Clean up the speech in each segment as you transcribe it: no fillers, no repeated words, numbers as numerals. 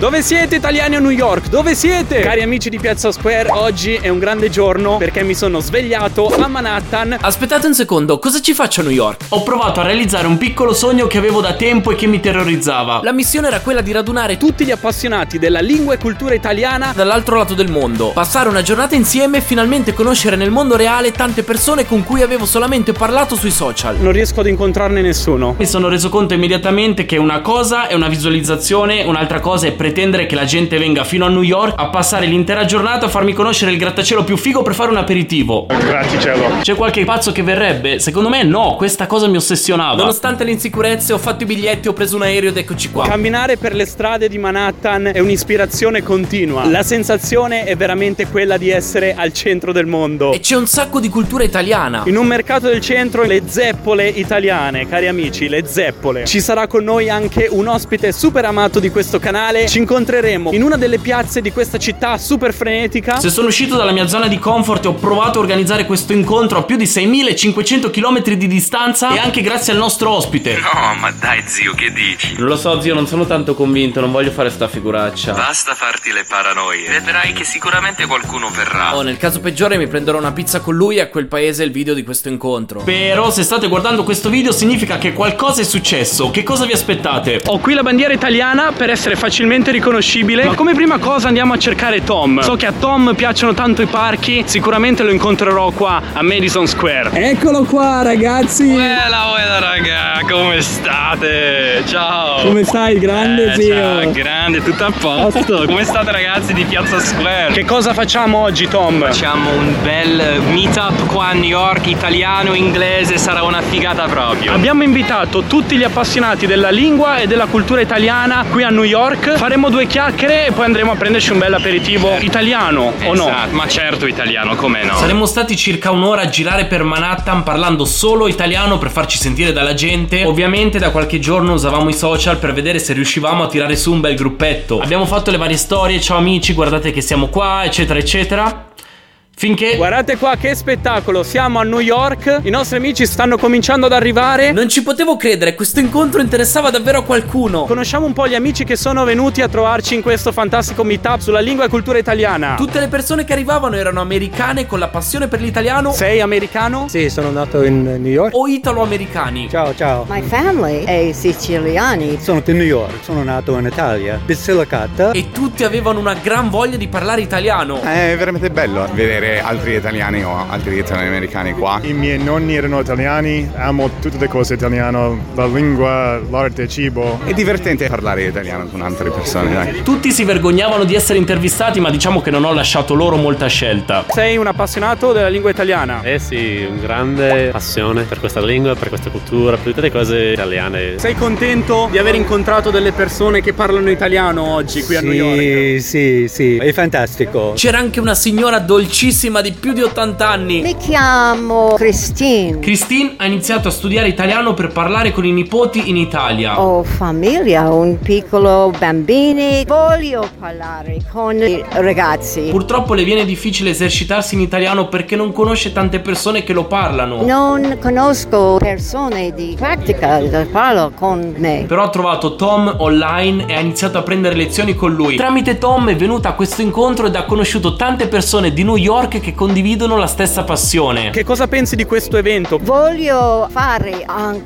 Dove siete italiani a New York? Dove siete? Cari amici di Piazza Square, oggi è un grande giorno perché mi sono svegliato a Manhattan. Aspettate un secondo, cosa ci faccio a New York? Ho provato a realizzare un piccolo sogno che avevo da tempo e che mi terrorizzava. La missione era quella di radunare Tutti gli appassionati della lingua e cultura italiana dall'altro lato del mondo, passare una giornata insieme e finalmente conoscere nel mondo reale tante persone con cui avevo solamente parlato sui social. Non riesco ad incontrarne nessuno. Mi sono reso conto immediatamente che una cosa è una visualizzazione, un'altra cosa è pretendere che la gente venga fino a New York a passare l'intera giornata a farmi conoscere il grattacielo più figo per fare un aperitivo. Grazie cielo. C'è qualche pazzo che verrebbe? Secondo me no, questa cosa mi ossessionava. Nonostante le insicurezze ho fatto i biglietti, ho preso un aereo ed eccoci qua. Camminare per le strade di Manhattan è un'ispirazione continua. La sensazione è veramente quella di essere al centro del mondo. E c'è un sacco di cultura italiana. In un mercato del centro, le zeppole italiane, cari amici, le zeppole. Ci sarà con noi anche un ospite super amato di questo canale. Ci incontreremo in una delle piazze di questa città super frenetica. Se sono uscito dalla mia zona di comfort e ho provato a organizzare questo incontro a più di 6.500 km di distanza, e anche grazie al nostro ospite. No, ma dai zio, che dici? Non lo so zio, non sono tanto convinto, non voglio fare sta figuraccia. Basta farti le paranoie. Vedrai che sicuramente qualcuno verrà. Oh, nel caso peggiore mi prenderò una pizza con lui e a quel paese il video di questo incontro. Però se state guardando questo video significa che qualcosa è successo. Che cosa vi aspettate? Ho qui la bandiera italiana per essere facilmente riconoscibile. Ma come prima cosa andiamo a cercare Tom. So che a Tom piacciono tanto i parchi. Sicuramente lo incontrerò qua a Madison Square. Eccolo qua ragazzi. Buona raga, come state? Ciao. Come stai grande zio? Ciao, grande, tutto a posto. Come state ragazzi di Piazza Square? Che cosa facciamo oggi Tom? Facciamo un bel meetup qua a New York, italiano, inglese, sarà una figata proprio. Abbiamo invitato tutti gli appassionati della lingua e della cultura italiana qui a New York. Faremo due chiacchiere e poi andremo a prenderci un bel aperitivo italiano, o no? Esatto, ma certo italiano, come no? Saremmo stati circa un'ora a girare per Manhattan parlando solo italiano per farci sentire dalla gente. Ovviamente da qualche giorno usavamo i social per vedere se riuscivamo a tirare su un bel gruppetto. Abbiamo fatto le varie storie, ciao amici, guardate che siamo qua, eccetera eccetera. Finché... Guardate qua che spettacolo, siamo a New York, i nostri amici stanno cominciando ad arrivare. Non ci potevo credere, questo incontro interessava davvero a qualcuno. Conosciamo un po' gli amici che sono venuti a trovarci in questo fantastico meetup sulla lingua e cultura italiana. Tutte le persone che arrivavano erano americane con la passione per l'italiano. Sei americano? Sì, sono nato in New York. O italo-americani. Ciao, ciao. My family è siciliani. Sono di New York, sono nato in Italia, Basilicata. E tutti avevano una gran voglia di parlare italiano. È veramente bello vedere altri italiani o altri italo-americani qua. I miei nonni erano italiani, amo tutte le cose italiane, la lingua, l'arte, il cibo. È divertente parlare italiano con altre persone, dai. Tutti si vergognavano di essere intervistati, ma diciamo che non ho lasciato loro molta scelta. Sei un appassionato della lingua italiana? Eh sì, un grande passione per questa lingua, per questa cultura, per tutte le cose italiane. Sei contento di aver incontrato delle persone che parlano italiano oggi qui a New York? Sì, è fantastico. C'era anche una signora dolcissima di più di 80 anni. Mi chiamo Christine. Christine ha iniziato a studiare italiano per parlare con i nipoti in Italia. Ho famiglia, un piccolo bambino. Voglio parlare con i ragazzi. Purtroppo le viene difficile esercitarsi in italiano perché non conosce tante persone che lo parlano. Non conosco persone di pratica che parlano con me. Però ha trovato Tom online e ha iniziato a prendere lezioni con lui. Tramite Tom è venuta a questo incontro ed ha conosciuto tante persone di New York che condividono la stessa passione. Che cosa pensi di questo evento? Voglio fare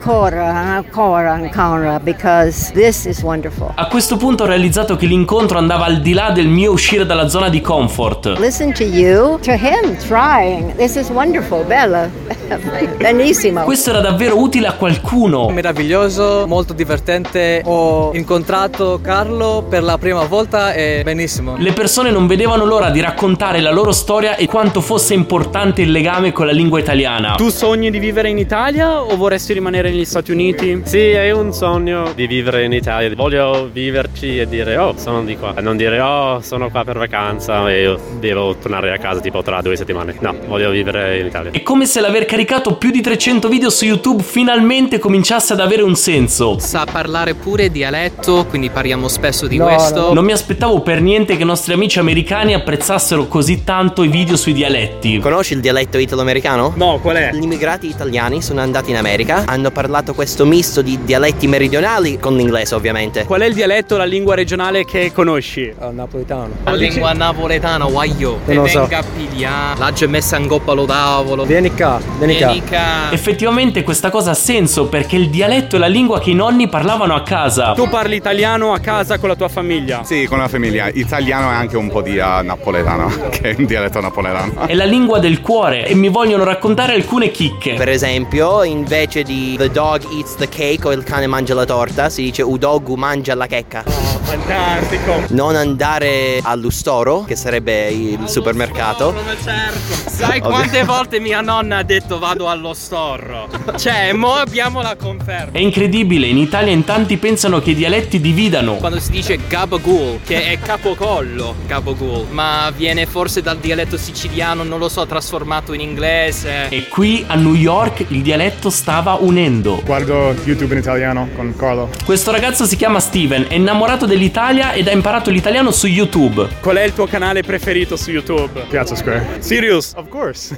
ancora because this is wonderful. A questo punto ho realizzato che l'incontro andava al di là del mio uscire dalla zona di comfort. Listen to you, to him trying. This is wonderful, bella. Benissimo. Questo era davvero utile a qualcuno. Meraviglioso, molto divertente. Ho incontrato Carlo per la prima volta e benissimo. Le persone non vedevano l'ora di raccontare la loro storia e quanto fosse importante il legame con la lingua italiana. Tu sogni di vivere in Italia o vorresti rimanere negli Stati Uniti? Sì, è un sogno di vivere in Italia. Voglio viverci e dire oh, sono di qua. E non dire oh, sono qua per vacanza e io devo tornare a casa tipo tra 2 settimane. No, voglio vivere in Italia. È come se l'aver caricato più di 300 video su YouTube finalmente cominciasse ad avere un senso. Sa parlare pure dialetto, quindi parliamo spesso di questo. Non mi aspettavo per niente che i nostri amici americani apprezzassero così tanto i video sui dialetti. Conosci il dialetto italo-americano? No, qual è? Gli immigrati italiani sono andati in America, hanno parlato questo misto di dialetti meridionali con l'inglese ovviamente. Qual è il dialetto, la lingua regionale che conosci? Napoletano. La lingua napoletana, guaglio. Non lo so. Venga a pigliare. La c'è messa in coppa lo tavolo. Vieni qua. Effettivamente questa cosa ha senso perché il dialetto è la lingua che i nonni parlavano a casa. Tu parli italiano a casa con la tua famiglia? Sì, con la famiglia. Italiano e anche un po' di napoletano, che è un dialetto napoletano. È la lingua del cuore e mi vogliono raccontare alcune chicche. Per esempio, invece di the dog eats the cake o il cane mangia la torta, si dice udogu mangia la checca. Oh, fantastico. Non andare all'ustoro, che sarebbe il supermercato. Certo. Sai quante volte mia nonna ha detto vado allo storro? Cioè, mo abbiamo la conferma. È incredibile, in Italia in tanti pensano che i dialetti dividano. Quando si dice gabagool, che è capocollo, gabagool, ma viene forse dal dialetto siciliano, non lo so, trasformato in inglese. E qui a New York il dialetto stava unendo. Guardo YouTube in italiano con Carlo. Questo ragazzo si chiama Steven, è innamorato dell'Italia ed ha imparato l'italiano su YouTube. Qual è il tuo canale preferito su YouTube? Piazza Square. Serious? Of course.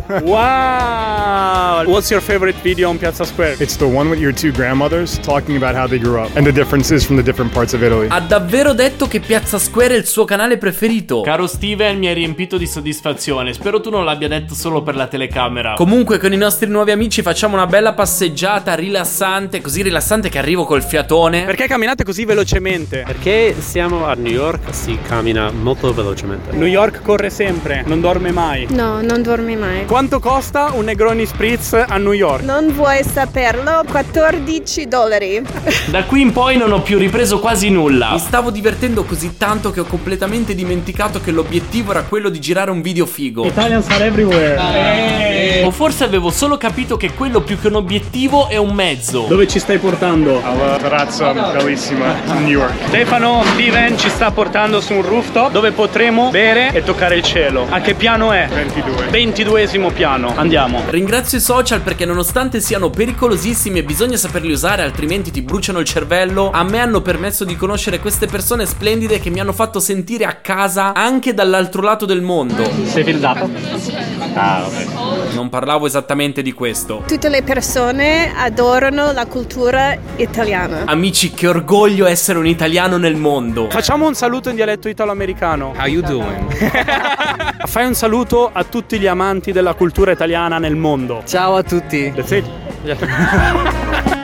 Wow! What's your favorite video on Piazza Square? It's the one with your two grandmothers talking about how they grew up and the differences from the different parts of Italy. Ha davvero detto che Piazza Square è il suo canale preferito. Caro Steven, mi hai riempito di soddisfazione. Spero tu non l'abbia detto solo per la telecamera. Comunque con i nostri nuovi amici facciamo una bella passeggiata rilassante, così rilassante che arrivo col fiatone. Perché camminate così velocemente? Perché siamo a New York, si cammina molto velocemente. New York corre sempre, non dorme mai. No, non dormi mai. Quanto costa un Negroni Spritz a New York? Non vuoi saperlo? $14. Da qui in poi non ho più ripreso quasi nulla. Mi stavo divertendo così tanto che ho completamente dimenticato che l'obiettivo era quello di girare un video figo. Italians are everywhere. O forse avevo solo capito che quello più che un obiettivo è un mezzo. Dove ci stai portando? Alla terrazza bellissima a New York. Stefano, Steven ci sta portando su un rooftop dove potremo bere e toccare il cielo. A che piano è? 22esimo piano. Andiamo. Ringrazio i social perché nonostante siano pericolosissimi e bisogna saperli usare altrimenti ti bruciano il cervello, a me hanno permesso di conoscere queste persone splendide che mi hanno fatto sentire a casa anche dall'altro lato del mondo. Sei fidato? Ah, ok. Non parlavo esattamente di questo. Tutte le persone adorano la cultura italiana. Amici, che orgoglio essere un italiano nel mondo. Facciamo un saluto in dialetto italo-americano. How you doing? Fai un saluto a tutti gli amanti della cultura italiana nel mondo. Ciao a tutti. That's it.